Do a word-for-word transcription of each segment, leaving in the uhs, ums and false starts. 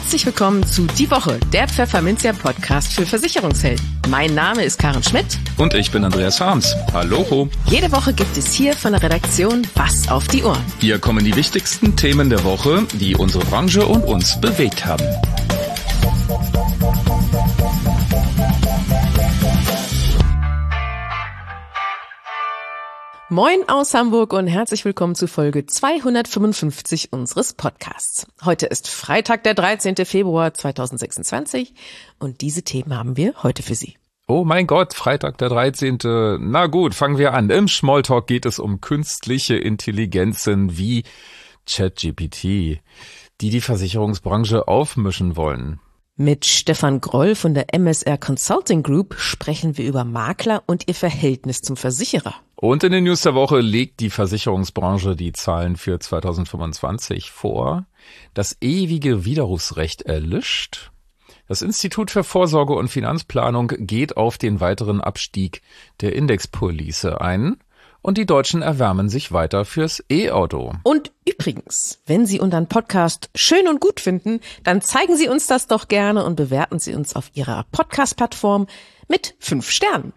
Herzlich willkommen zu Die Woche, der Pfefferminzia-Podcast für Versicherungshelden. Mein Name ist Karen Schmidt. Und ich bin Andreas Harms. Hallo. Jede Woche gibt es hier von der Redaktion was auf die Ohren. Hier kommen die wichtigsten Themen der Woche, die unsere Branche und uns bewegt haben. Moin aus Hamburg und herzlich willkommen zu Folge zweihundertfünfundfünfzig unseres Podcasts. Heute ist Freitag, der dreizehnte Februar zweitausendsechsundzwanzig und diese Themen haben wir heute für Sie. Oh mein Gott, Freitag der dreizehnte Na gut, fangen wir an. Im Smalltalk geht es um künstliche Intelligenzen wie ChatGPT, die die Versicherungsbranche aufmischen wollen. Mit Stefan Groll von der M S R Consulting Group sprechen wir über Makler und ihr Verhältnis zum Versicherer. Und in den News der Woche legt die Versicherungsbranche die Zahlen für zweitausendfünfundzwanzig vor. Das ewige Widerrufsrecht erlischt. Das Institut für Vorsorge und Finanzplanung geht auf den weiteren Abstieg der Indexpolice ein. Und die Deutschen erwärmen sich weiter fürs E-Auto. Und übrigens, wenn Sie unseren Podcast schön und gut finden, dann zeigen Sie uns das doch gerne und bewerten Sie uns auf Ihrer Podcast-Plattform mit fünf Sternen.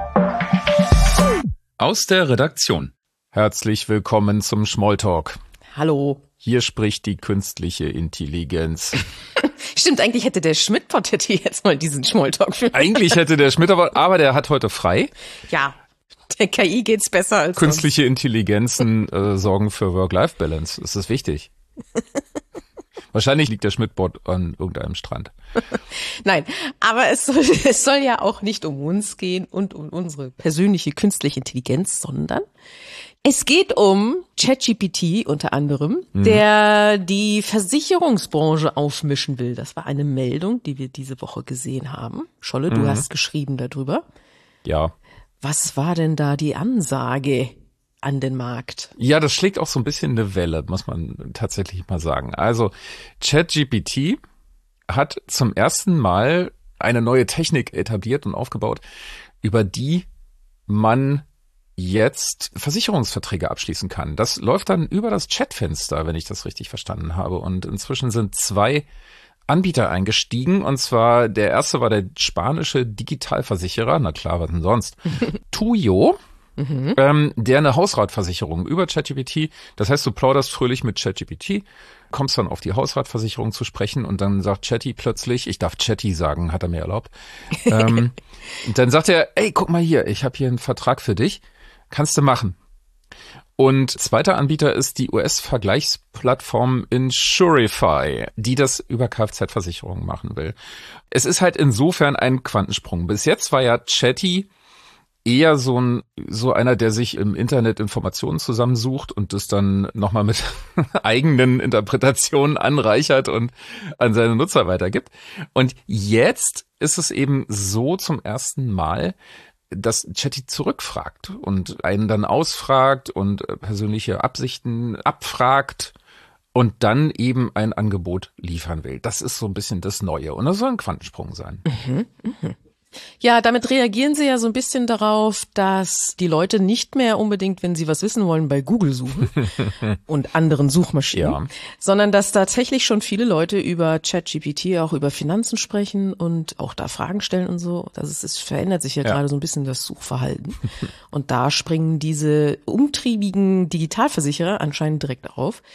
Aus der Redaktion. Herzlich willkommen zum Smalltalk. Hallo. Hier spricht die künstliche Intelligenz. Stimmt, eigentlich hätte der Schmidt-Bot hätte jetzt mal diesen Smalltalk für. Eigentlich hätte der Schmidt-Bot, aber der hat heute frei. Ja. Der K I geht's besser als Künstliche sonst. Intelligenzen äh, sorgen für Work-Life-Balance. Das ist wichtig. Wahrscheinlich liegt der Schmidt-Bot an irgendeinem Strand. Nein, aber es soll, es soll ja auch nicht um uns gehen und um unsere persönliche künstliche Intelligenz, sondern es geht um ChatGPT unter anderem, mhm. der die Versicherungsbranche aufmischen will. Das war eine Meldung, die wir diese Woche gesehen haben. Scholle, du mhm. hast geschrieben darüber. Ja. Was war denn da die Ansage an den Markt? Ja, das schlägt auch so ein bisschen eine Welle, muss man tatsächlich mal sagen. Also ChatGPT hat zum ersten Mal eine neue Technik etabliert und aufgebaut, über die man jetzt Versicherungsverträge abschließen kann. Das läuft dann über das Chatfenster, wenn ich das richtig verstanden habe. Und inzwischen sind zwei Anbieter eingestiegen, und zwar der erste war der spanische Digitalversicherer, na klar, was denn sonst, Tuyo, mhm. ähm, der eine Hausratversicherung über ChatGPT, das heißt, du plauderst fröhlich mit ChatGPT, kommst dann auf die Hausratversicherung zu sprechen und dann sagt Chatty plötzlich, ich darf Chatty sagen, hat er mir erlaubt, ähm, und dann sagt er, ey, guck mal hier, ich habe hier einen Vertrag für dich, kannst du machen. Und zweiter Anbieter ist die U S-Vergleichsplattform Insurify, die das über Kfz-Versicherungen machen will. Es ist halt insofern ein Quantensprung. Bis jetzt war ja Chatty eher so ein so einer, der sich im Internet Informationen zusammensucht und das dann nochmal mit eigenen Interpretationen anreichert und an seine Nutzer weitergibt. Und jetzt ist es eben so zum ersten Mal, dass Chatty zurückfragt und einen dann ausfragt und persönliche Absichten abfragt und dann eben ein Angebot liefern will. Das ist so ein bisschen das Neue und das soll ein Quantensprung sein. Mhm, mh. Ja, damit reagieren sie ja so ein bisschen darauf, dass die Leute nicht mehr unbedingt, wenn sie was wissen wollen, bei Google suchen und anderen Suchmaschinen, ja. sondern dass tatsächlich schon viele Leute über ChatGPT auch über Finanzen sprechen und auch da Fragen stellen und so. Das ist, es verändert sich ja, ja. gerade so ein bisschen das Suchverhalten. Und da springen diese umtriebigen Digitalversicherer anscheinend direkt auf.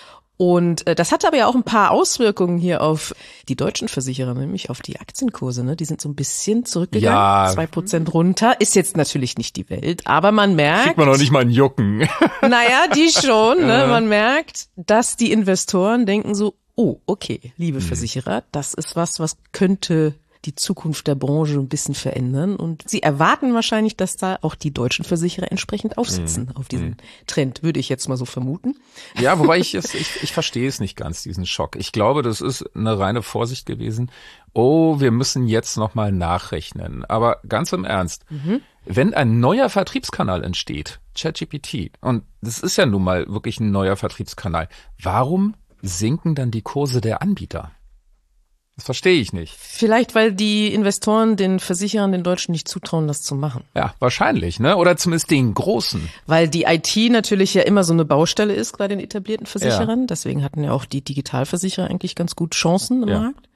Und äh, das hatte aber ja auch ein paar Auswirkungen hier auf die deutschen Versicherer, nämlich auf die Aktienkurse. Ne? Die sind so ein bisschen zurückgegangen, ja. zwei Prozent runter. Ist jetzt natürlich nicht die Welt, aber man merkt... Kriegt man noch nicht mal einen Jucken. Naja, die schon. Ne? Man merkt, dass die Investoren denken so, oh, okay, liebe Versicherer, das ist was, was könnte die Zukunft der Branche ein bisschen verändern. Und sie erwarten wahrscheinlich, dass da auch die deutschen Versicherer entsprechend aufsitzen mhm. auf diesen Trend, würde ich jetzt mal so vermuten. Ja, wobei ich es, ich, ich verstehe es nicht ganz, diesen Schock. Ich glaube, das ist eine reine Vorsicht gewesen. Oh, wir müssen jetzt nochmal nachrechnen. Aber ganz im Ernst, mhm. wenn ein neuer Vertriebskanal entsteht, ChatGPT, und das ist ja nun mal wirklich ein neuer Vertriebskanal, warum sinken dann die Kurse der Anbieter? Das verstehe ich nicht. Vielleicht, weil die Investoren den Versicherern, den Deutschen, nicht zutrauen, das zu machen. Ja, wahrscheinlich, ne? Oder zumindest den Großen. Weil die I T natürlich ja immer so eine Baustelle ist bei den etablierten Versicherern. Ja. Deswegen hatten ja auch die Digitalversicherer eigentlich ganz gut Chancen im ja. Markt.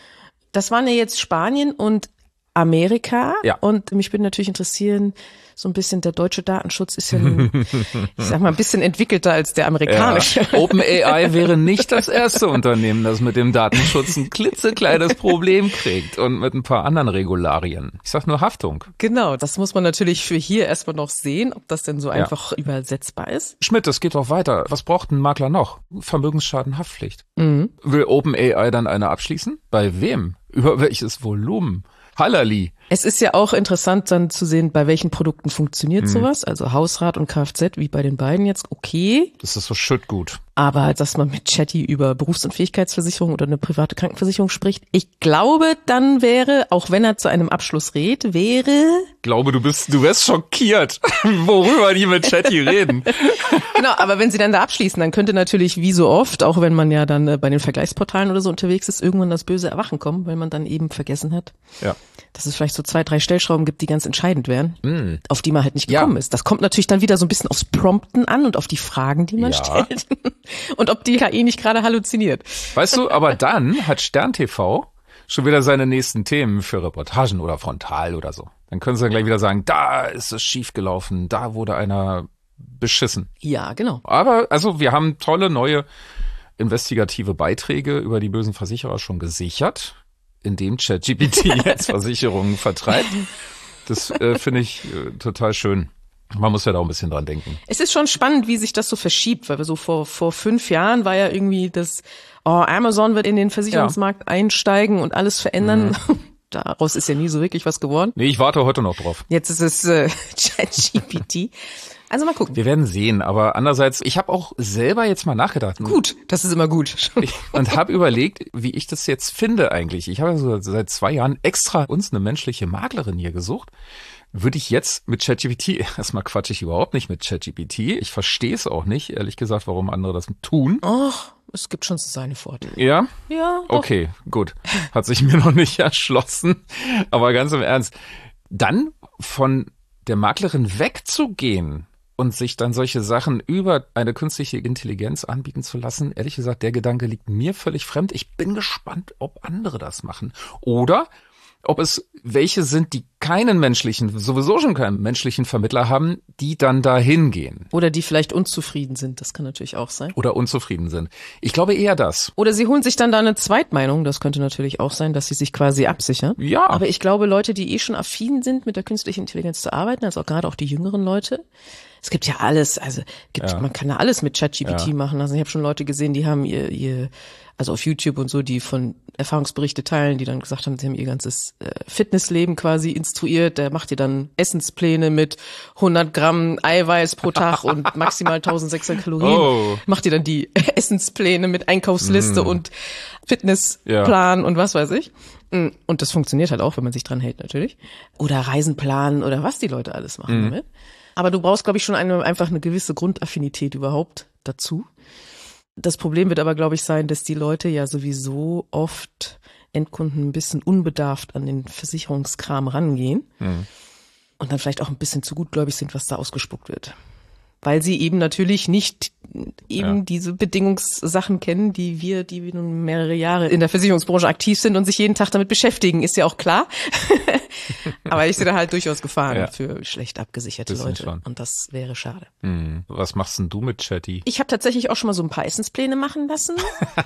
Das waren ja jetzt Spanien und Amerika. Ja. Und mich würde natürlich interessieren, so ein bisschen der deutsche Datenschutz ist ja nun, ich sag mal, ein bisschen entwickelter als der amerikanische. Ja. OpenAI wäre nicht das erste Unternehmen, das mit dem Datenschutz ein klitzekleines Problem kriegt und mit ein paar anderen Regularien. Ich sag nur Haftung. Genau, das muss man natürlich für hier erstmal noch sehen, ob das denn so ja. einfach übersetzbar ist. Schmidt, das geht doch weiter. Was braucht ein Makler noch? Vermögensschadenhaftpflicht. Mhm. Will OpenAI dann eine abschließen? Bei wem? Über welches Volumen? Hallali. Es ist ja auch interessant dann zu sehen, bei welchen Produkten funktioniert mhm. sowas. Also Hausrat und Kfz, wie bei den beiden jetzt, okay. Das ist so Schüttgut. Aber dass man mit Chatty über Berufsunfähigkeitsversicherung oder eine private Krankenversicherung spricht, ich glaube, dann wäre, auch wenn er zu einem Abschluss rät, wäre... Ich glaube, du bist, du wärst schockiert, worüber die mit Chatty reden. Genau, aber wenn sie dann da abschließen, dann könnte natürlich, wie so oft, auch wenn man ja dann bei den Vergleichsportalen oder so unterwegs ist, irgendwann das böse Erwachen kommen, weil man dann eben vergessen hat, ja. dass es vielleicht so zwei, drei Stellschrauben gibt, die ganz entscheidend wären, mm. auf die man halt nicht gekommen ja. ist. Das kommt natürlich dann wieder so ein bisschen aufs Prompten an und auf die Fragen, die man ja. stellt. Und ob die K I nicht gerade halluziniert. Weißt du, aber dann hat Stern T V schon wieder seine nächsten Themen für Reportagen oder Frontal oder so. Dann können sie dann gleich wieder sagen, da ist es schiefgelaufen, da wurde einer beschissen. Ja, genau. Aber also wir haben tolle neue investigative Beiträge über die bösen Versicherer schon gesichert, indem ChatGPT jetzt Versicherungen vertreibt. Das äh, finde ich äh, total schön. Man muss ja da auch ein bisschen dran denken. Es ist schon spannend, wie sich das so verschiebt, weil wir so vor vor fünf Jahren war ja irgendwie das, oh, Amazon wird in den Versicherungsmarkt ja. einsteigen und alles verändern. Mhm. Daraus ist ja nie so wirklich was geworden. Nee, ich warte heute noch drauf. Jetzt ist es äh, ChatGPT. Also mal gucken. Wir werden sehen, aber andererseits, ich habe auch selber jetzt mal nachgedacht. Gut, das ist immer gut. Und habe überlegt, wie ich das jetzt finde eigentlich. Ich habe so seit zwei Jahren extra uns eine menschliche Maklerin hier gesucht. Würde ich jetzt mit ChatGPT, erstmal quatsche ich überhaupt nicht mit ChatGPT. Ich verstehe es auch nicht, ehrlich gesagt, warum andere das tun. Ach, es gibt schon seine Vorteile. Ja? Ja. Okay, gut. Hat sich mir noch nicht erschlossen. Aber ganz im Ernst, dann von der Maklerin wegzugehen und sich dann solche Sachen über eine künstliche Intelligenz anbieten zu lassen, ehrlich gesagt, der Gedanke liegt mir völlig fremd. Ich bin gespannt, ob andere das machen. Oder ob es welche sind, die keinen menschlichen, sowieso schon keinen menschlichen Vermittler haben, die dann da hingehen. Oder die vielleicht unzufrieden sind, das kann natürlich auch sein. Oder unzufrieden sind. Ich glaube eher das. Oder sie holen sich dann da eine Zweitmeinung, das könnte natürlich auch sein, dass sie sich quasi absichern. Ja. Aber ich glaube, Leute, die eh schon affin sind, mit der künstlichen Intelligenz zu arbeiten, also auch gerade auch die jüngeren Leute, es gibt ja alles, also gibt, ja. man kann ja alles mit ChatGPT ja. machen. Also ich habe schon Leute gesehen, die haben ihr, ihr, also auf YouTube und so, die von Erfahrungsberichte teilen, die dann gesagt haben, sie haben ihr ganzes äh, Fitnessleben quasi instruiert. Der macht dir dann Essenspläne mit hundert Gramm Eiweiß pro Tag und maximal eintausendsechshundert Kalorien. Oh. Macht dir dann die Essenspläne mit Einkaufsliste mm. und Fitnessplan ja. und was weiß ich. Und das funktioniert halt auch, wenn man sich dran hält natürlich. Oder Reisen planen oder was die Leute alles machen mm. damit. Aber du brauchst, glaube ich, schon eine, einfach eine gewisse Grundaffinität überhaupt dazu. Das Problem wird aber, glaube ich, sein, dass die Leute ja sowieso oft Endkunden ein bisschen unbedarft an den Versicherungskram rangehen mhm. und dann vielleicht auch ein bisschen zu gutgläubig sind, was da ausgespuckt wird. Weil sie eben natürlich nicht eben ja. diese Bedingungssachen kennen, die wir, die wir nun mehrere Jahre in der Versicherungsbranche aktiv sind und sich jeden Tag damit beschäftigen, ist ja auch klar. Aber ich sehe da halt durchaus Gefahren ja. für schlecht abgesicherte das Leute und das wäre schade. Hm. Was machst denn du mit Chatty? Ich habe tatsächlich auch schon mal so ein paar Essenspläne machen lassen.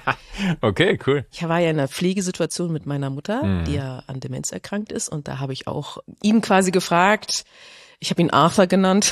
Okay, cool. Ich war ja in einer Pflegesituation mit meiner Mutter, hm. die ja an Demenz erkrankt ist und da habe ich auch ihn quasi gefragt, ich habe ihn Arthur genannt,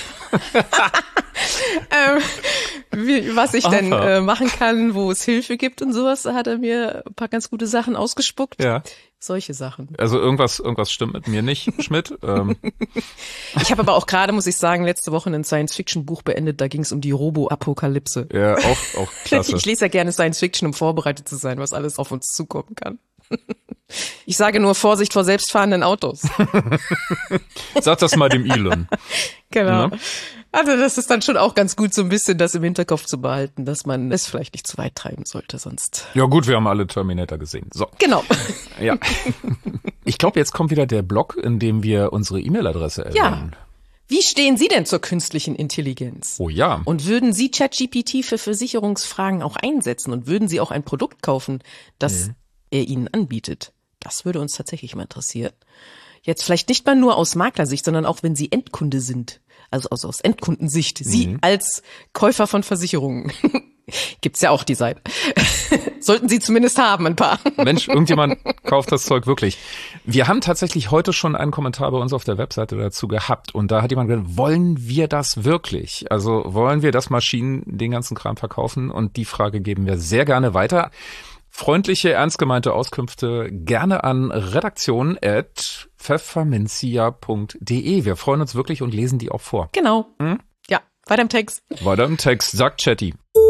ähm, wie, was ich Arthur. denn äh, machen kann, wo es Hilfe gibt und sowas. Da hat er mir ein paar ganz gute Sachen ausgespuckt. Ja. Solche Sachen. Also irgendwas irgendwas stimmt mit mir nicht, Schmidt. ähm. Ich habe aber auch gerade, muss ich sagen, letzte Woche ein Science-Fiction-Buch beendet. Da ging es um die Robo-Apokalypse. Ja, auch, auch klasse. Ich lese ja gerne Science-Fiction, um vorbereitet zu sein, was alles auf uns zukommen kann. Ich sage nur Vorsicht vor selbstfahrenden Autos. Sag das mal dem Elon. Genau. Ja. Also das ist dann schon auch ganz gut, so ein bisschen das im Hinterkopf zu behalten, dass man es vielleicht nicht zu weit treiben sollte, sonst. Ja gut, wir haben alle Terminator gesehen. So. Genau. Ja. Ich glaube, jetzt kommt wieder der Blog, in dem wir unsere E-Mail-Adresse erwähnen. Ja. Wie stehen Sie denn zur künstlichen Intelligenz? Oh ja. Und würden Sie ChatGPT für Versicherungsfragen auch einsetzen und würden Sie auch ein Produkt kaufen, das mhm. er Ihnen anbietet? Das würde uns tatsächlich mal interessieren. Jetzt vielleicht nicht mal nur aus Maklersicht, sondern auch wenn Sie Endkunde sind. Also aus, aus Endkundensicht. Sie mhm. als Käufer von Versicherungen. Gibt's ja auch die Seite. Sollten Sie zumindest haben, ein paar. Mensch, irgendjemand kauft das Zeug wirklich. Wir haben tatsächlich heute schon einen Kommentar bei uns auf der Webseite dazu gehabt und da hat jemand gesagt, wollen wir das wirklich? Also wollen wir, dass Maschinen den ganzen Kram verkaufen? Und die Frage geben wir sehr gerne weiter. Freundliche, ernst gemeinte Auskünfte gerne an redaktion at pfefferminzia punkt de. Wir freuen uns wirklich und lesen die auch vor. Genau. Hm? Ja, weiter im Text. Weiter im Text, sagt Chatty.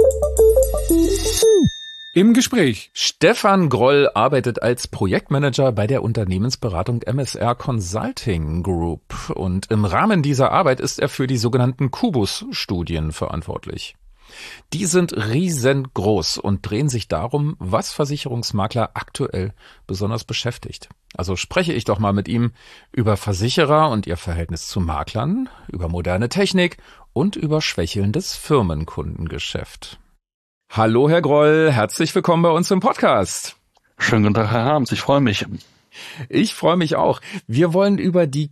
Im Gespräch. Stefan Groll arbeitet als Projektmanager bei der Unternehmensberatung M S R Consulting Group und im Rahmen dieser Arbeit ist er für die sogenannten Kubus-Studien verantwortlich. Die sind riesengroß und drehen sich darum, was Versicherungsmakler aktuell besonders beschäftigt. Also spreche ich doch mal mit ihm über Versicherer und ihr Verhältnis zu Maklern, über moderne Technik und über schwächelndes Firmenkundengeschäft. Hallo Herr Groll, herzlich willkommen bei uns im Podcast. Schönen guten Tag, Herr Harms, ich freue mich. Ich freue mich auch. Wir wollen über die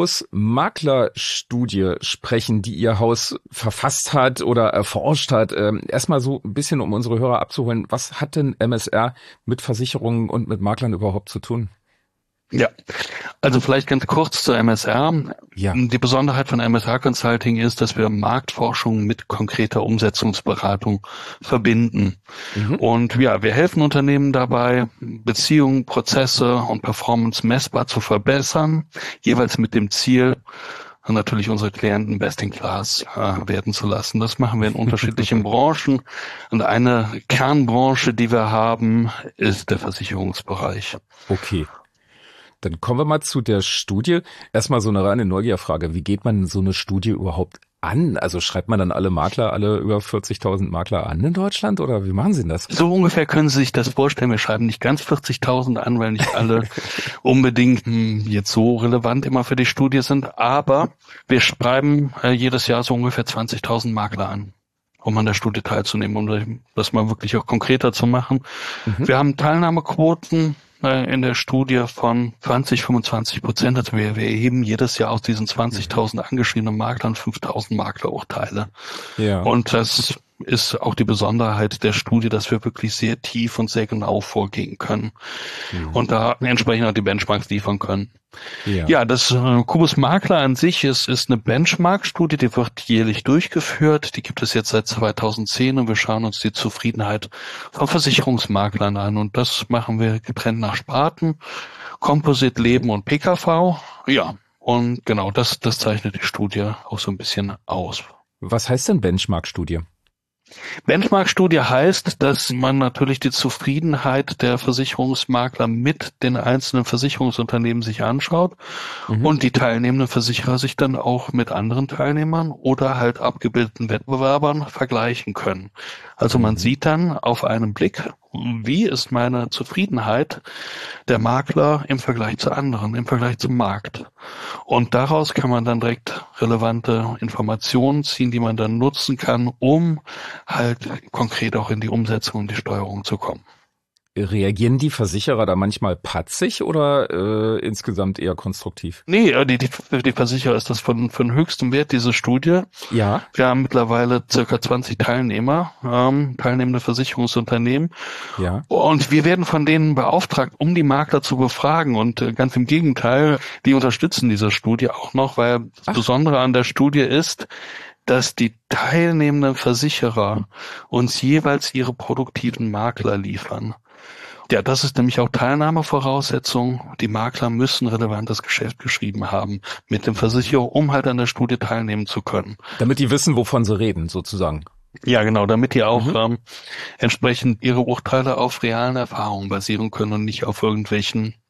Kubus-Makler-Studie sprechen, die Ihr Haus verfasst hat oder erforscht hat. Ähm, erstmal so ein bisschen, um unsere Hörer abzuholen. Was hat denn M S R mit Versicherungen und mit Maklern überhaupt zu tun? Ja, also vielleicht ganz kurz zur M S R. Ja. Die Besonderheit von M S R Consulting ist, dass wir Marktforschung mit konkreter Umsetzungsberatung verbinden. Mhm. Und ja, wir helfen Unternehmen dabei, Beziehungen, Prozesse und Performance messbar zu verbessern, jeweils mit dem Ziel, natürlich unsere Klienten best in class äh, werden zu lassen. Das machen wir in unterschiedlichen Branchen. Und eine Kernbranche, die wir haben, ist der Versicherungsbereich. Okay. Dann kommen wir mal zu der Studie. Erstmal so eine reine Neugierfrage. Wie geht man so eine Studie überhaupt an? Also schreibt man dann alle Makler, alle über vierzigtausend Makler an in Deutschland oder wie machen Sie denn das? So ungefähr können Sie sich das vorstellen. Wir schreiben nicht ganz vierzigtausend an, weil nicht alle unbedingt hm, jetzt so relevant immer für die Studie sind. Aber wir schreiben äh, jedes Jahr so ungefähr zwanzigtausend Makler an, um an der Studie teilzunehmen, um das mal wirklich auch konkreter zu machen. Mhm. Wir haben Teilnahmequoten in der Studie von zwanzig, fünfundzwanzig Prozent. Also wir, wir erheben jedes Jahr aus diesen zwanzigtausend angeschriebenen Maklern fünftausend Maklerurteile. Ja. Und das ist auch die Besonderheit der Studie, dass wir wirklich sehr tief und sehr genau vorgehen können. Mhm. Und da entsprechend auch die Benchmarks liefern können. Ja, ja das äh, Kubus Makler an sich ist, ist eine Benchmark-Studie, die wird jährlich durchgeführt. Die gibt es jetzt seit zweitausendzehn und wir schauen uns die Zufriedenheit von Versicherungsmaklern an. Und das machen wir getrennt nach Sparten, Composite, Leben und P K V. Ja, und genau das, das zeichnet die Studie auch so ein bisschen aus. Was heißt denn Benchmark-Studie? Benchmark-Studie heißt, dass man natürlich die Zufriedenheit der Versicherungsmakler mit den einzelnen Versicherungsunternehmen sich anschaut mhm. und die teilnehmenden Versicherer sich dann auch mit anderen Teilnehmern oder halt abgebildeten Wettbewerbern vergleichen können. Also man sieht dann auf einen Blick, wie ist meine Zufriedenheit der Makler im Vergleich zu anderen, im Vergleich zum Markt. Und daraus kann man dann direkt relevante Informationen ziehen, die man dann nutzen kann, um halt konkret auch in die Umsetzung und die Steuerung zu kommen. Reagieren die Versicherer da manchmal patzig oder äh, insgesamt eher konstruktiv? Nee, die, die, die Versicherer ist das von, von höchstem Wert, diese Studie. Ja. Wir haben mittlerweile circa zwanzig Teilnehmer, ähm, teilnehmende Versicherungsunternehmen. Ja. Und wir werden von denen beauftragt, um die Makler zu befragen. Und äh, ganz im Gegenteil, die unterstützen diese Studie auch noch, weil das Ach. Besondere an der Studie ist, dass die teilnehmenden Versicherer uns jeweils ihre produktiven Makler liefern. Ja, das ist nämlich auch Teilnahmevoraussetzung. Die Makler müssen relevantes Geschäft geschrieben haben mit dem Versicherer, um halt an der Studie teilnehmen zu können. Damit die wissen, wovon sie reden, sozusagen. Ja, genau, damit die auch mhm. ähm, entsprechend ihre Urteile auf realen Erfahrungen basieren können und nicht auf irgendwelchen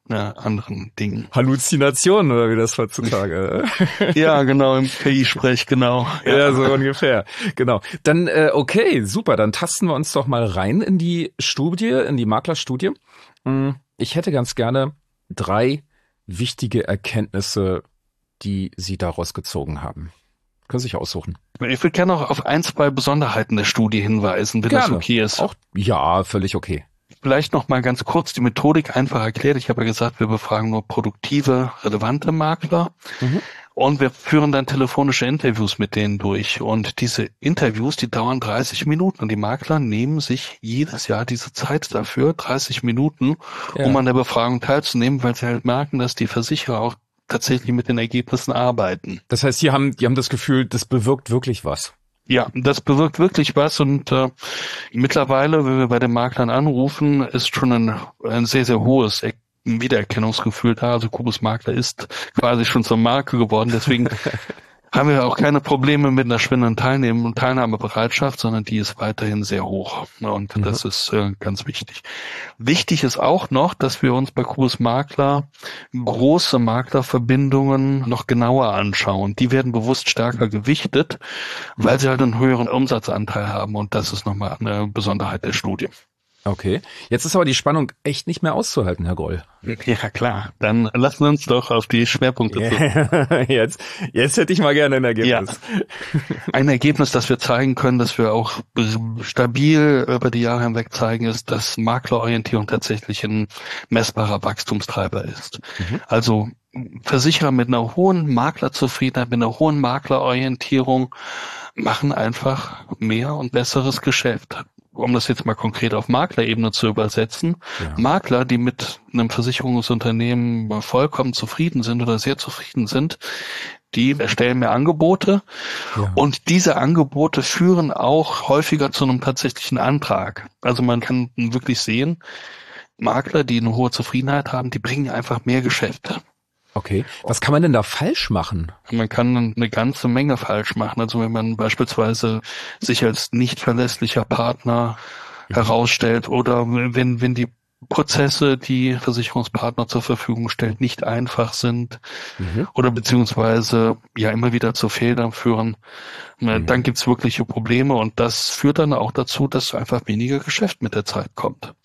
ja, anderen Dingen. Halluzinationen oder wie das heutzutage. Ja, genau, im K I-Sprech, genau. Ja. ja, so ungefähr. Genau. Dann, äh, okay, super. Dann tasten wir uns doch mal rein in die Studie, in die Maklerstudie. Ich hätte ganz gerne drei wichtige Erkenntnisse, die Sie daraus gezogen haben. Können Sie sich aussuchen. Ich würde gerne noch auf ein, zwei Besonderheiten der Studie hinweisen, wenn gerne. Das okay ist. Auch, ja, völlig okay. Vielleicht noch mal ganz kurz die Methodik einfach erklärt. Ich habe ja gesagt, wir befragen nur produktive, relevante Makler. Mhm. Und wir führen dann telefonische Interviews mit denen durch. Und diese Interviews, die dauern dreißig Minuten. Und die Makler nehmen sich jedes Jahr diese Zeit dafür, dreißig Minuten, ja. um an der Befragung teilzunehmen, weil sie halt merken, dass die Versicherer auch tatsächlich mit den Ergebnissen arbeiten. Das heißt, die haben, die haben das Gefühl, das bewirkt wirklich was. Ja, das bewirkt wirklich was und äh, mittlerweile, wenn wir bei den Maklern anrufen, ist schon ein, ein sehr, sehr hohes Wiedererkennungsgefühl da. Also Kubus Makler ist quasi schon zur Marke geworden, deswegen haben wir auch keine Probleme mit einer schwindenden Teilnahme und Teilnahmebereitschaft, sondern die ist weiterhin sehr hoch. Und mhm. das ist äh, ganz wichtig. Wichtig ist auch noch, dass wir uns bei Kubus Makler große Maklerverbindungen noch genauer anschauen. Die werden bewusst stärker gewichtet, weil sie halt einen höheren Umsatzanteil haben. Und das ist nochmal eine Besonderheit der Studie. Okay. Jetzt ist aber die Spannung echt nicht mehr auszuhalten, Herr Groll. Ja, klar. Dann lassen wir uns doch auf die Schwerpunkte yeah. jetzt, jetzt hätte ich mal gerne ein Ergebnis. Ja. Ein Ergebnis, das wir zeigen können, das wir auch stabil über die Jahre hinweg zeigen, ist, dass Maklerorientierung tatsächlich ein messbarer Wachstumstreiber ist. Mhm. Also Versicherer mit einer hohen Maklerzufriedenheit, mit einer hohen Maklerorientierung machen einfach mehr und besseres Geschäft. Um das jetzt mal konkret auf Maklerebene zu übersetzen, ja. Makler, die mit einem Versicherungsunternehmen vollkommen zufrieden sind oder sehr zufrieden sind, die erstellen mehr Angebote ja. und diese Angebote führen auch häufiger zu einem tatsächlichen Antrag. Also man kann wirklich sehen, Makler, die eine hohe Zufriedenheit haben, die bringen einfach mehr Geschäfte. Okay. Was kann man denn da falsch machen? Man kann eine ganze Menge falsch machen. Also wenn man beispielsweise sich als nicht verlässlicher Partner mhm. herausstellt oder wenn, wenn die Prozesse, die Versicherungspartner zur Verfügung stellt, nicht einfach sind mhm. oder beziehungsweise ja immer wieder zu Fehlern führen, mhm. dann gibt's wirkliche Probleme und das führt dann auch dazu, dass einfach weniger Geschäft mit der Zeit kommt.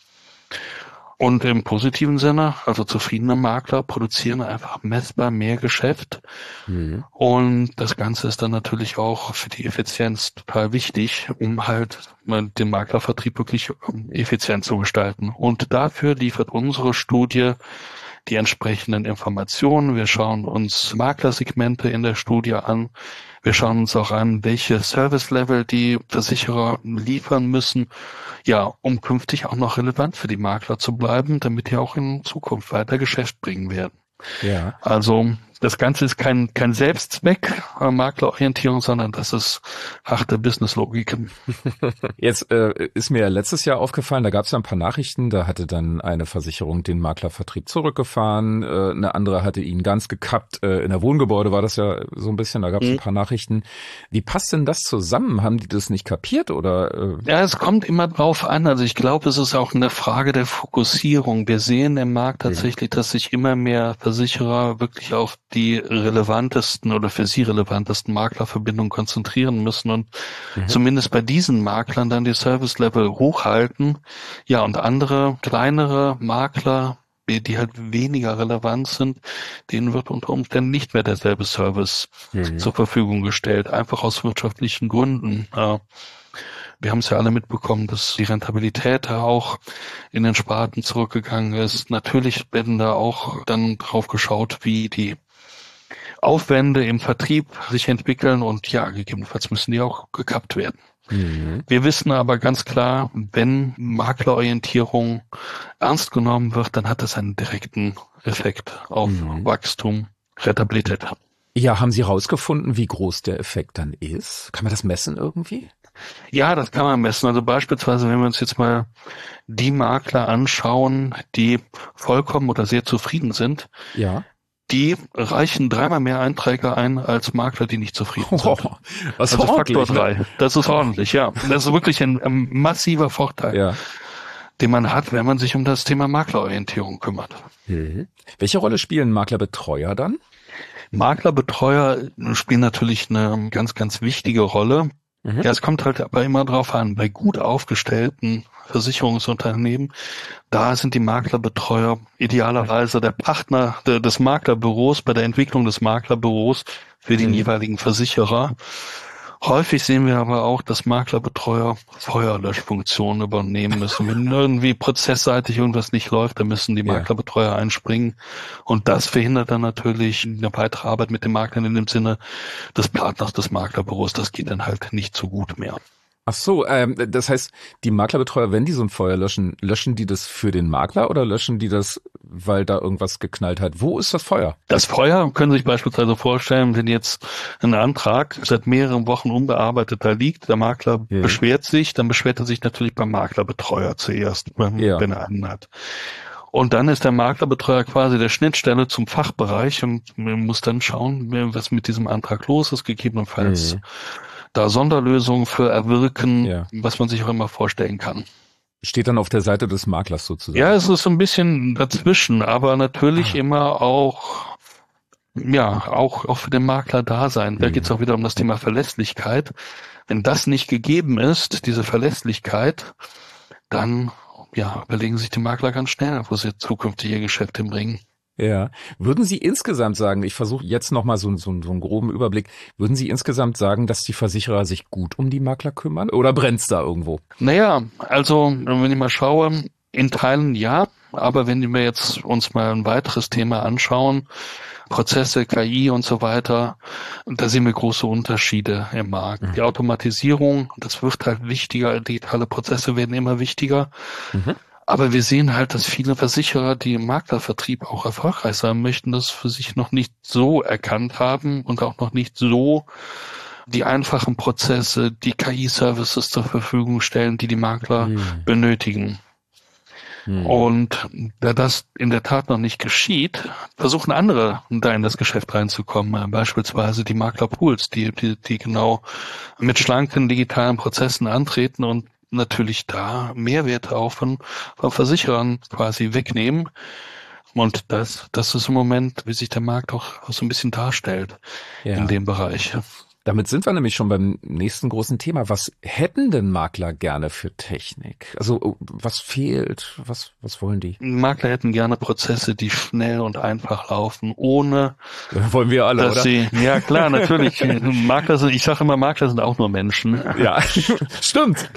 Und im positiven Sinne, also zufriedene Makler produzieren einfach messbar mehr Geschäft. Mhm. Und das Ganze ist dann natürlich auch für die Effizienz total wichtig, um halt den Maklervertrieb wirklich effizient zu gestalten. Und dafür liefert unsere Studie die entsprechenden Informationen. Wir schauen uns Maklersegmente in der Studie an. Wir schauen uns auch an, welche Service-Level die Versicherer liefern müssen, ja, um künftig auch noch relevant für die Makler zu bleiben, damit die auch in Zukunft weiter Geschäft bringen werden. Ja. Also das Ganze ist kein kein Selbstzweck, äh, Maklerorientierung, sondern das ist harte Businesslogik. Jetzt äh, ist mir letztes Jahr aufgefallen, da gab es ja ein paar Nachrichten, da hatte dann eine Versicherung den Maklervertrieb zurückgefahren, äh, eine andere hatte ihn ganz gekappt, äh, in der Wohngebäude war das ja so ein bisschen, da gab es mhm. ein paar Nachrichten. Wie passt denn das zusammen? Haben die das nicht kapiert oder? Äh? Ja, es kommt immer drauf an, also ich glaube, es ist auch eine Frage der Fokussierung. Wir sehen im Markt tatsächlich, mhm. dass sich immer mehr Versicherer wirklich auf die relevantesten oder für sie relevantesten Maklerverbindungen konzentrieren müssen und mhm. zumindest bei diesen Maklern dann die Service-Level hochhalten. Ja, und andere, kleinere Makler, die halt weniger relevant sind, denen wird unter Umständen nicht mehr derselbe Service mhm. zur Verfügung gestellt, einfach aus wirtschaftlichen Gründen. Äh, Wir haben es ja alle mitbekommen, dass die Rentabilität da auch in den Sparten zurückgegangen ist. Natürlich werden da auch dann drauf geschaut, wie die Aufwände im Vertrieb sich entwickeln und ja, gegebenenfalls müssen die auch gekappt werden. Mhm. Wir wissen aber ganz klar, wenn Maklerorientierung ernst genommen wird, dann hat das einen direkten Effekt auf mhm. Wachstum, Rentabilität. Ja, haben Sie rausgefunden, wie groß der Effekt dann ist? Kann man das messen irgendwie? Ja, das kann man messen. Also beispielsweise, wenn wir uns jetzt mal die Makler anschauen, die vollkommen oder sehr zufrieden sind, ja. die reichen dreimal mehr Einträge ein als Makler, die nicht zufrieden sind. Oh, das ist also Faktor drei. Das ist ordentlich, ja. Das ist wirklich ein, ein massiver Vorteil. Ja. den man hat, wenn man sich um das Thema Maklerorientierung kümmert. Mhm. Welche Rolle spielen Maklerbetreuer dann? Maklerbetreuer spielen natürlich eine ganz, ganz wichtige Rolle. Mhm. Ja, es kommt halt aber immer drauf an, bei gut aufgestellten Versicherungsunternehmen, da sind die Maklerbetreuer idealerweise der Partner des Maklerbüros bei der Entwicklung des Maklerbüros für den mhm. jeweiligen Versicherer. Häufig sehen wir aber auch, dass Maklerbetreuer Feuerlöschfunktionen übernehmen müssen. Wenn irgendwie prozessseitig irgendwas nicht läuft, dann müssen die Maklerbetreuer einspringen. Und das verhindert dann natürlich eine weitere Arbeit mit dem Makler in dem Sinne des Partners des Maklerbüros. Das geht dann halt nicht so gut mehr. Ach so, ähm, das heißt, die Maklerbetreuer, wenn die so ein Feuer löschen, löschen die das für den Makler oder löschen die das, weil da irgendwas geknallt hat? Wo ist das Feuer? Das Feuer können Sie sich beispielsweise vorstellen, wenn jetzt ein Antrag seit mehreren Wochen unbearbeitet da liegt, der Makler ja. beschwert sich, dann beschwert er sich natürlich beim Maklerbetreuer zuerst, wenn, ja. wenn er einen hat. Und dann ist der Maklerbetreuer quasi der Schnittstelle zum Fachbereich und man muss dann schauen, was mit diesem Antrag los ist, gegebenenfalls ja. da Sonderlösungen für erwirken, ja. was man sich auch immer vorstellen kann. Steht dann auf der Seite des Maklers sozusagen. Ja, es ist so ein bisschen dazwischen, aber natürlich ah. immer auch, ja, auch, auch für den Makler da sein. Da mhm. geht es auch wieder um das Thema Verlässlichkeit. Wenn das nicht gegeben ist, diese Verlässlichkeit, dann, ja, überlegen sich die Makler ganz schnell, wo sie zukünftig ihr Geschäft hinbringen. Ja. Würden Sie insgesamt sagen, ich versuche jetzt nochmal so, so, so einen groben Überblick, würden Sie insgesamt sagen, dass die Versicherer sich gut um die Makler kümmern oder brennt's da irgendwo? Naja, also wenn ich mal schaue, in Teilen ja, aber wenn wir jetzt uns mal ein weiteres Thema anschauen, Prozesse, K I und so weiter, da sehen wir große Unterschiede im Markt. Mhm. Die Automatisierung, das wird halt wichtiger, digitale Prozesse werden immer wichtiger. Mhm. Aber wir sehen halt, dass viele Versicherer, die im Maklervertrieb auch erfolgreich sein möchten, das für sich noch nicht so erkannt haben und auch noch nicht so die einfachen Prozesse, die K I-Services zur Verfügung stellen, die die Makler hm. benötigen. Hm. Und da das in der Tat noch nicht geschieht, versuchen andere da in das Geschäft reinzukommen. Beispielsweise die Maklerpools, die, die, die genau mit schlanken digitalen Prozessen antreten und natürlich da Mehrwerte auch von, von Versicherern quasi wegnehmen. Und das, das ist im Moment, wie sich der Markt auch so ein bisschen darstellt ja. in dem Bereich. Damit sind wir nämlich schon beim nächsten großen Thema. Was hätten denn Makler gerne für Technik? Also was fehlt? Was, was wollen die? Makler hätten gerne Prozesse, die schnell und einfach laufen, ohne das wollen wir alle, dass oder? Sie, ja klar, natürlich. Makler sind, ich sage immer, Makler sind auch nur Menschen. Ja, stimmt.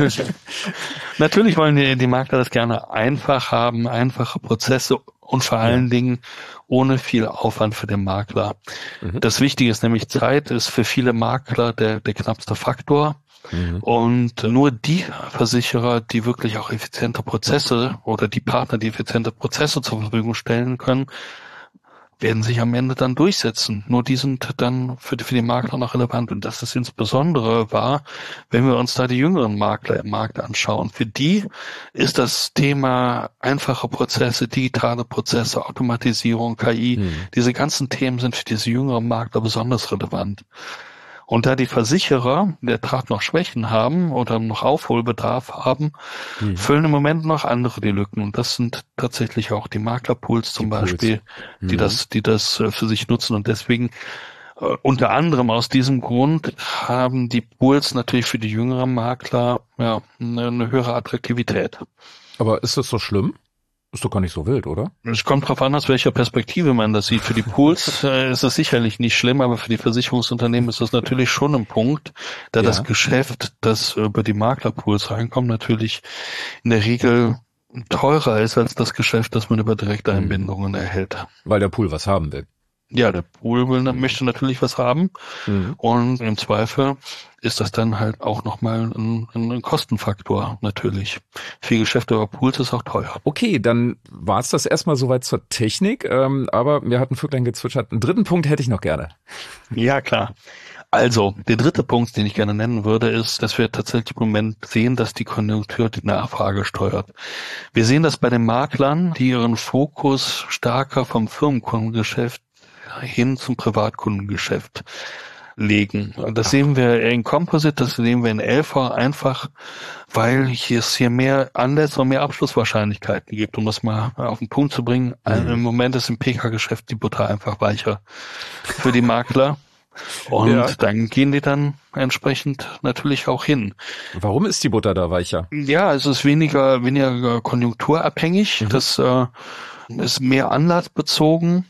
Natürlich wollen die, die Makler das gerne einfach haben, einfache Prozesse und vor allen ja. Dingen ohne viel Aufwand für den Makler. Mhm. Das Wichtige ist nämlich, Zeit ist für viele Makler der, der knappste Faktor. Mhm. Und nur die Versicherer, die wirklich auch effiziente Prozesse oder die Partner, die effiziente Prozesse zur Verfügung stellen können, werden sich am Ende dann durchsetzen. Nur die sind dann für die, für die Makler noch relevant. Und das ist insbesondere wahr, wenn wir uns da die jüngeren Makler im Markt anschauen. Für die ist das Thema einfache Prozesse, digitale Prozesse, Automatisierung, K I, hm. diese ganzen Themen sind für diese jüngeren Makler besonders relevant. Und da die Versicherer in der Tat noch Schwächen haben oder noch Aufholbedarf haben, mhm. füllen im Moment noch andere die Lücken. Und das sind tatsächlich auch die Maklerpools zum die Beispiel, Pools. Mhm. die das, die das für sich nutzen. Und deswegen, äh, unter anderem aus diesem Grund, haben die Pools natürlich für die jüngeren Makler ja eine, eine höhere Attraktivität. Aber ist das so schlimm? Ist doch gar nicht so wild, oder? Es kommt drauf an, aus welcher Perspektive man das sieht. Für die Pools äh, ist das sicherlich nicht schlimm, aber für die Versicherungsunternehmen ist das natürlich schon ein Punkt, da ja. das Geschäft, das über die Maklerpools reinkommt, natürlich in der Regel teurer ist als das Geschäft, das man über Direkteinbindungen mhm. erhält. Weil der Pool was haben will. Ja, der Pool will, möchte natürlich was haben mhm. und im Zweifel ist das dann halt auch nochmal ein, ein Kostenfaktor natürlich. Viel Geschäfte über Pools ist auch teuer. Okay, dann war es das erstmal soweit zur Technik, ähm, aber mir hat ein Vöglein gezwitschert. Einen dritten Punkt hätte ich noch gerne. Ja, klar. Also, der dritte Punkt, den ich gerne nennen würde, ist, dass wir tatsächlich im Moment sehen, dass die Konjunktur die Nachfrage steuert. Wir sehen das bei den Maklern, die ihren Fokus stärker vom Firmenkundengeschäft hin zum Privatkundengeschäft legen. Das sehen wir in Composite, das sehen wir in L V einfach, weil hier es hier mehr Anlässe und mehr Abschlusswahrscheinlichkeiten gibt, um das mal auf den Punkt zu bringen. Mhm. Im Moment ist im P K-Geschäft die Butter einfach weicher für die Makler. Und ja. dann gehen die dann entsprechend natürlich auch hin. Warum ist die Butter da weicher? Ja, es ist weniger, weniger konjunkturabhängig. Mhm. Das äh, ist mehr anlassbezogen.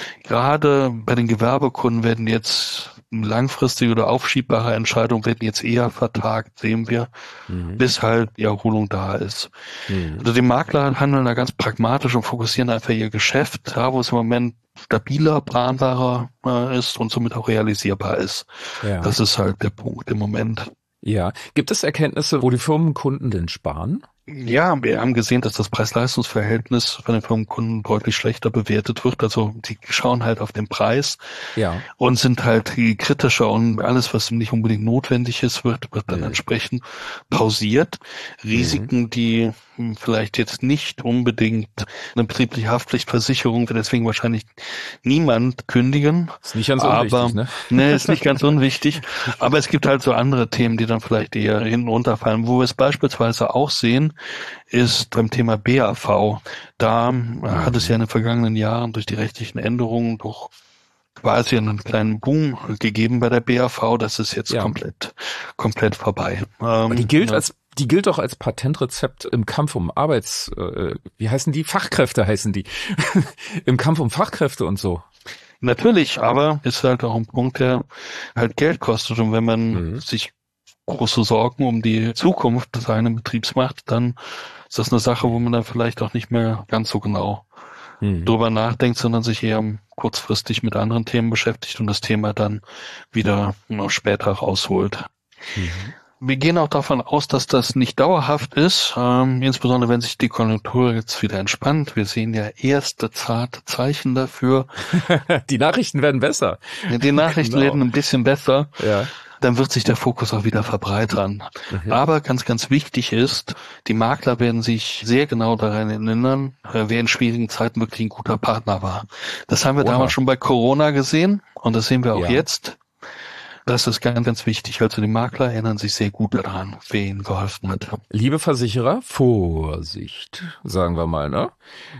Gerade bei den Gewerbekunden werden jetzt langfristige oder aufschiebbare Entscheidungen werden jetzt eher vertagt, sehen wir, mhm. bis halt die Erholung da ist. Mhm. Also die Makler handeln da ganz pragmatisch und fokussieren einfach ihr Geschäft, da wo es im Moment stabiler, planbarer äh, ist und somit auch realisierbar ist. Ja. Das ist halt der Punkt im Moment. Ja. Gibt es Erkenntnisse, wo die Firmenkunden denn sparen? Ja, wir haben gesehen, dass das Preis-Leistungs-Verhältnis von den Firmenkunden deutlich schlechter bewertet wird. Also die schauen halt auf den Preis ja. und sind halt kritischer und alles, was nicht unbedingt notwendig ist, wird, wird dann mhm. entsprechend pausiert. Risiken, mhm. die vielleicht jetzt nicht unbedingt eine betriebliche Haftpflichtversicherung, deswegen wahrscheinlich niemand kündigen. Ist nicht ganz aber, unwichtig, ne? Ne, ist nicht ganz unwichtig. Aber es gibt halt so andere Themen, die dann vielleicht eher hinten runterfallen. Wo wir es beispielsweise auch sehen, ist beim Thema B A V. Da mhm. hat es ja in den vergangenen Jahren durch die rechtlichen Änderungen doch quasi einen kleinen Boom gegeben bei der B A V. Das ist jetzt ja. komplett, komplett vorbei. Ähm, die gilt ja. als Die gilt doch als Patentrezept im Kampf um Arbeits, äh, wie heißen die? Fachkräfte heißen die. Im Kampf um Fachkräfte und so. Natürlich, aber ist halt auch ein Punkt, der halt Geld kostet. Und wenn man mhm. sich große Sorgen um die Zukunft seines Betriebs macht, dann ist das eine Sache, wo man dann vielleicht auch nicht mehr ganz so genau mhm. drüber nachdenkt, sondern sich eher kurzfristig mit anderen Themen beschäftigt und das Thema dann wieder noch später rausholt. Mhm. Wir gehen auch davon aus, dass das nicht dauerhaft ist, ähm, insbesondere wenn sich die Konjunktur jetzt wieder entspannt. Wir sehen ja erste zarte Zeichen dafür. Die Nachrichten werden besser. Die Nachrichten genau. werden ein bisschen besser. Ja. Dann wird sich der Fokus auch wieder verbreitern. Mhm. Aber ganz, ganz wichtig ist, die Makler werden sich sehr genau daran erinnern, wer in schwierigen Zeiten wirklich ein guter Partner war. Das haben wir Oha. damals schon bei Corona gesehen und das sehen wir auch ja. jetzt. Das ist ganz, ganz wichtig. Also die Makler erinnern sich sehr gut daran, wer ihnen geholfen hat. Liebe Versicherer, Vorsicht, sagen wir mal, ne?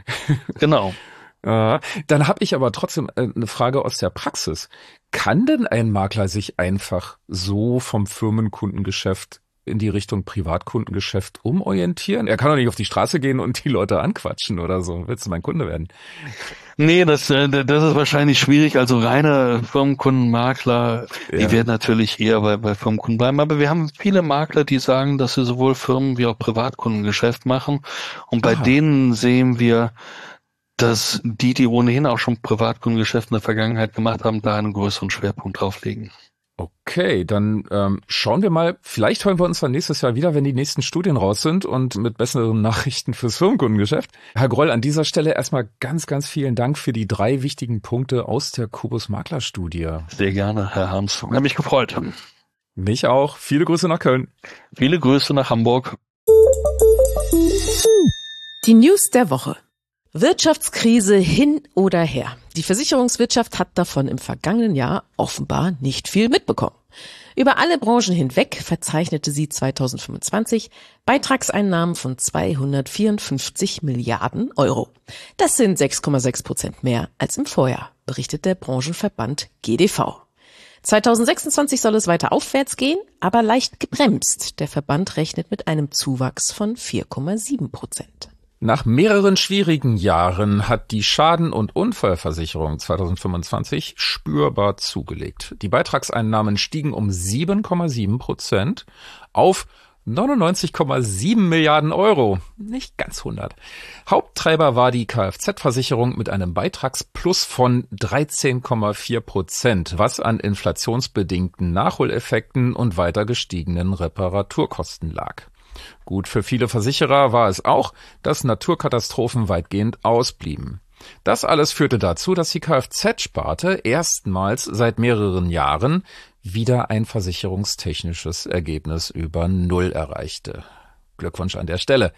Genau. Äh, dann habe ich aber trotzdem eine Frage aus der Praxis. Kann denn ein Makler sich einfach so vom Firmenkundengeschäft in die Richtung Privatkundengeschäft umorientieren? Er kann doch nicht auf die Straße gehen und die Leute anquatschen oder so. Willst du mein Kunde werden? Nee, das, das ist wahrscheinlich schwierig. Also reine Firmenkundenmakler, ja. die werden natürlich eher bei, bei Firmenkunden bleiben. Aber wir haben viele Makler, die sagen, dass sie sowohl Firmen- wie auch Privatkundengeschäft machen. Und bei Aha. denen sehen wir, dass die, die ohnehin auch schon Privatkundengeschäft in der Vergangenheit gemacht haben, da einen größeren Schwerpunkt drauflegen. Okay, dann ähm, schauen wir mal. Vielleicht hören wir uns dann nächstes Jahr wieder, wenn die nächsten Studien raus sind und mit besseren Nachrichten fürs Firmenkundengeschäft. Herr Groll, an dieser Stelle erstmal ganz, ganz vielen Dank für die drei wichtigen Punkte aus der Kubus Makler Studie. Sehr gerne, Herr Harms. Hat mich gefreut. Mich auch. Viele Grüße nach Köln. Viele Grüße nach Hamburg. Die News der Woche. Wirtschaftskrise hin oder her. Die Versicherungswirtschaft hat davon im vergangenen Jahr offenbar nicht viel mitbekommen. Über alle Branchen hinweg verzeichnete sie zweitausendfünfundzwanzig Beitragseinnahmen von zweihundertvierundfünfzig Milliarden Euro. Das sind sechs Komma sechs Prozent mehr als im Vorjahr, berichtet der Branchenverband G D V. zweitausendsechsundzwanzig soll es weiter aufwärts gehen, aber leicht gebremst. Der Verband rechnet mit einem Zuwachs von vier Komma sieben Prozent. Nach mehreren schwierigen Jahren hat die Schaden- und Unfallversicherung zweitausendfünfundzwanzig spürbar zugelegt. Die Beitragseinnahmen stiegen um sieben Komma sieben Prozent auf neunundneunzig Komma sieben Milliarden Euro. Nicht ganz hundert. Haupttreiber war die Kfz-Versicherung mit einem Beitragsplus von dreizehn Komma vier Prozent, was an inflationsbedingten Nachholeffekten und weiter gestiegenen Reparaturkosten lag. Gut für viele Versicherer war es auch, dass Naturkatastrophen weitgehend ausblieben. Das alles führte dazu, dass die Kfz-Sparte erstmals seit mehreren Jahren wieder ein versicherungstechnisches Ergebnis über Null erreichte. Glückwunsch an der Stelle.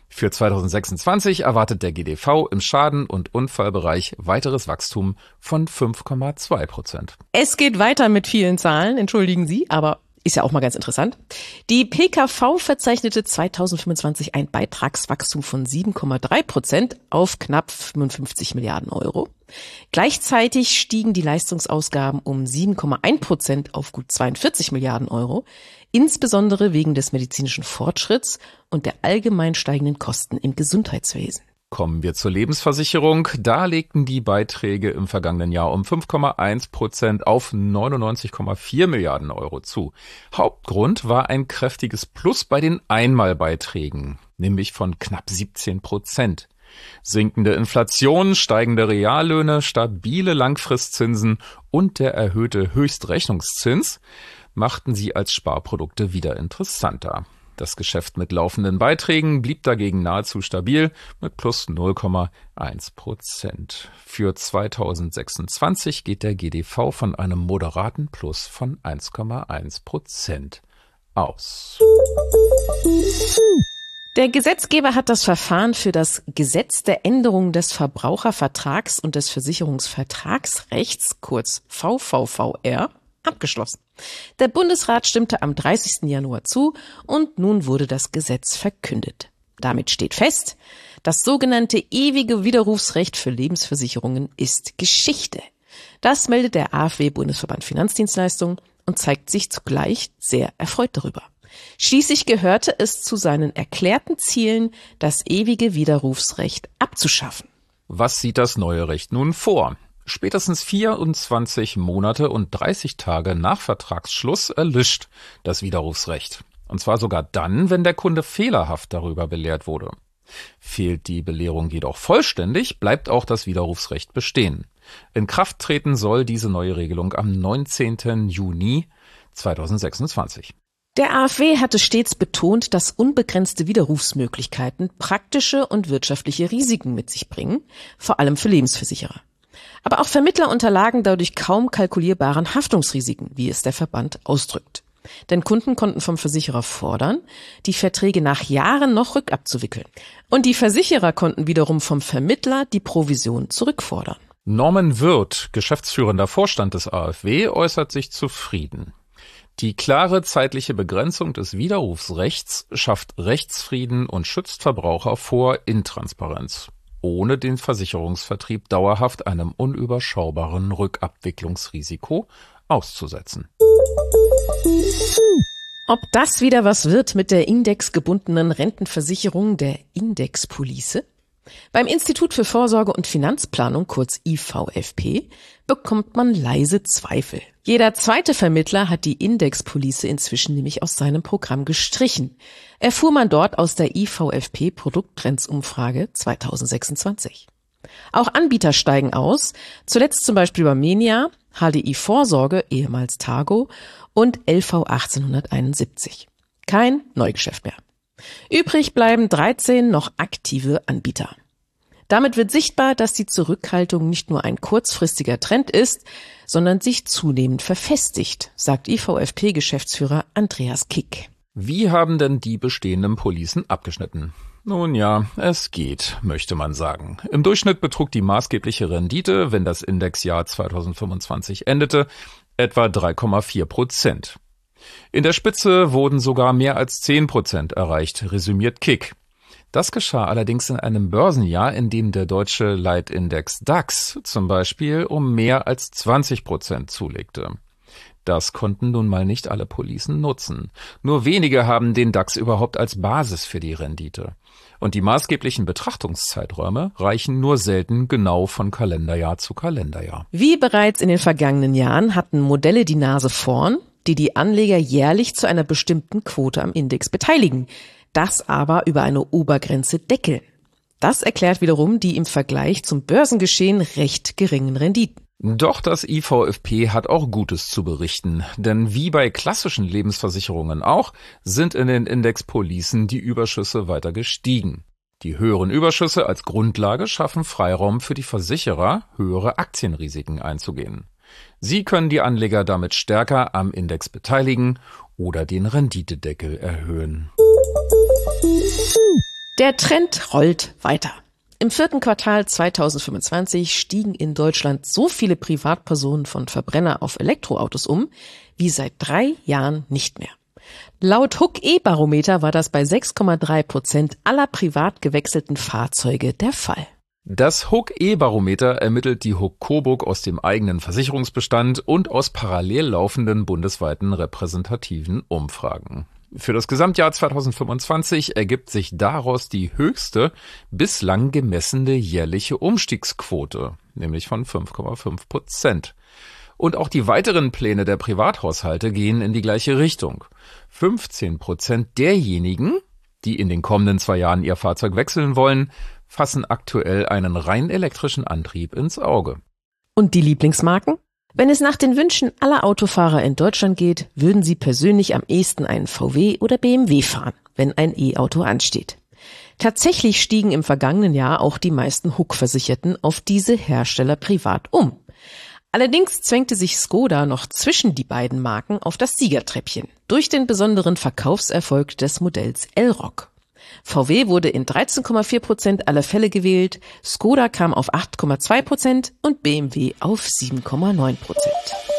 Für zweitausendsechsundzwanzig erwartet der G D V im Schaden- und Unfallbereich weiteres Wachstum von fünf Komma zwei Prozent. Es geht weiter mit vielen Zahlen, entschuldigen Sie, aber ist ja auch mal ganz interessant. Die P K V verzeichnete zweitausendfünfundzwanzig ein Beitragswachstum von sieben Komma drei Prozent auf knapp fünfundfünfzig Milliarden Euro. Gleichzeitig stiegen die Leistungsausgaben um sieben Komma eins Prozent auf gut zweiundvierzig Milliarden Euro, insbesondere wegen des medizinischen Fortschritts und der allgemein steigenden Kosten im Gesundheitswesen. Kommen wir zur Lebensversicherung. Da legten die Beiträge im vergangenen Jahr um fünf Komma eins Prozent auf neunundneunzig Komma vier Milliarden Euro zu. Hauptgrund war ein kräftiges Plus bei den Einmalbeiträgen, nämlich von knapp siebzehn Prozent. Sinkende Inflation, steigende Reallöhne, stabile Langfristzinsen und der erhöhte Höchstrechnungszins machten sie als Sparprodukte wieder interessanter. Das Geschäft mit laufenden Beiträgen blieb dagegen nahezu stabil mit plus null Komma eins Prozent. Für zweitausendsechsundzwanzig geht der G D V von einem moderaten Plus von eins Komma eins Prozent aus. Der Gesetzgeber hat das Verfahren für das Gesetz der Änderung des Verbrauchervertrags und des Versicherungsvertragsrechts, kurz V V V R, abgeschlossen. Der Bundesrat stimmte am dreißigsten Januar zu und nun wurde das Gesetz verkündet. Damit steht fest, das sogenannte ewige Widerrufsrecht für Lebensversicherungen ist Geschichte. Das meldet der A F W-Bundesverband Finanzdienstleistungen und zeigt sich zugleich sehr erfreut darüber. Schließlich gehörte es zu seinen erklärten Zielen, das ewige Widerrufsrecht abzuschaffen. Was sieht das neue Recht nun vor? Spätestens vierundzwanzig Monate und dreißig Tage nach Vertragsschluss erlischt das Widerrufsrecht. Und zwar sogar dann, wenn der Kunde fehlerhaft darüber belehrt wurde. Fehlt die Belehrung jedoch vollständig, bleibt auch das Widerrufsrecht bestehen. In Kraft treten soll diese neue Regelung am neunzehnten Juni zweitausendsechsundzwanzig. Der A F W hatte stets betont, dass unbegrenzte Widerrufsmöglichkeiten praktische und wirtschaftliche Risiken mit sich bringen, vor allem für Lebensversicherer. Aber auch Vermittler unterlagen dadurch kaum kalkulierbaren Haftungsrisiken, wie es der Verband ausdrückt. Denn Kunden konnten vom Versicherer fordern, die Verträge nach Jahren noch rückabzuwickeln. Und die Versicherer konnten wiederum vom Vermittler die Provision zurückfordern. Norman Wirth, geschäftsführender Vorstand des A F W, äußert sich zufrieden. Die klare zeitliche Begrenzung des Widerrufsrechts schafft Rechtsfrieden und schützt Verbraucher vor Intransparenz, ohne den Versicherungsvertrieb dauerhaft einem unüberschaubaren Rückabwicklungsrisiko auszusetzen. Ob das wieder was wird mit der indexgebundenen Rentenversicherung, der Indexpolice? Beim Institut für Vorsorge und Finanzplanung, kurz I V F P, bekommt man leise Zweifel. Jeder zweite Vermittler hat die Indexpolice inzwischen nämlich aus seinem Programm gestrichen, erfuhr man dort aus der I V F P Produkttrends-Umfrage zweitausendsechsundzwanzig. Auch Anbieter steigen aus, zuletzt zum Beispiel Barmenia, H D I Vorsorge, ehemals Targo, und L V achtzehnhunderteinundsiebzig. Kein Neugeschäft mehr. Übrig bleiben dreizehn noch aktive Anbieter. Damit wird sichtbar, dass die Zurückhaltung nicht nur ein kurzfristiger Trend ist, sondern sich zunehmend verfestigt, sagt I V F P-Geschäftsführer Andreas Kick. Wie haben denn die bestehenden Policen abgeschnitten? Nun ja, es geht, möchte man sagen. Im Durchschnitt betrug die maßgebliche Rendite, wenn das Indexjahr zweitausendfünfundzwanzig endete, etwa drei Komma vier Prozent. In der Spitze wurden sogar mehr als zehn Prozent erreicht, resümiert Kick. Das geschah allerdings in einem Börsenjahr, in dem der deutsche Leitindex DAX zum Beispiel um mehr als zwanzig Prozent zulegte. Das konnten nun mal nicht alle Policen nutzen. Nur wenige haben den DAX überhaupt als Basis für die Rendite. Und die maßgeblichen Betrachtungszeiträume reichen nur selten genau von Kalenderjahr zu Kalenderjahr. Wie bereits in den vergangenen Jahren hatten Modelle die Nase vorn, die die Anleger jährlich zu einer bestimmten Quote am Index beteiligen. Das aber über eine Obergrenze deckeln. Das erklärt wiederum die im Vergleich zum Börsengeschehen recht geringen Renditen. Doch das I V F P hat auch Gutes zu berichten, denn wie bei klassischen Lebensversicherungen auch, sind in den Indexpolicen die Überschüsse weiter gestiegen. Die höheren Überschüsse als Grundlage schaffen Freiraum für die Versicherer, höhere Aktienrisiken einzugehen. Sie können die Anleger damit stärker am Index beteiligen oder den Renditedeckel erhöhen. Der Trend rollt weiter. Im vierten Quartal zweitausendfünfundzwanzig stiegen in Deutschland so viele Privatpersonen von Verbrenner auf Elektroautos um, wie seit drei Jahren nicht mehr. Laut Hook E-Barometer war das bei sechs Komma drei Prozent aller privat gewechselten Fahrzeuge der Fall. Das Hook E-Barometer ermittelt die Hook Coburg aus dem eigenen Versicherungsbestand und aus parallel laufenden bundesweiten repräsentativen Umfragen. Für das Gesamtjahr zweitausendfünfundzwanzig ergibt sich daraus die höchste bislang gemessene jährliche Umstiegsquote, nämlich von fünf Komma fünf Prozent. Und auch die weiteren Pläne der Privathaushalte gehen in die gleiche Richtung. fünfzehn Prozent derjenigen, die in den kommenden zwei Jahren ihr Fahrzeug wechseln wollen, fassen aktuell einen rein elektrischen Antrieb ins Auge. Und die Lieblingsmarken? Wenn es nach den Wünschen aller Autofahrer in Deutschland geht, würden sie persönlich am ehesten einen V W oder B M W fahren, wenn ein E-Auto ansteht. Tatsächlich stiegen im vergangenen Jahr auch die meisten Hook-Versicherten auf diese Hersteller privat um. Allerdings zwängte sich Skoda noch zwischen die beiden Marken auf das Siegertreppchen durch den besonderen Verkaufserfolg des Modells Elroq. V W wurde in dreizehn Komma vier Prozent aller Fälle gewählt, Skoda kam auf acht Komma zwei Prozent und B M W auf sieben Komma neun Prozent.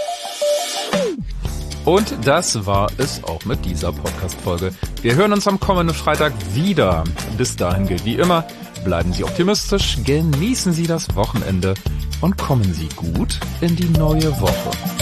Und das war es auch mit dieser Podcast-Folge. Wir hören uns am kommenden Freitag wieder. Bis dahin gilt wie immer, bleiben Sie optimistisch, genießen Sie das Wochenende und kommen Sie gut in die neue Woche.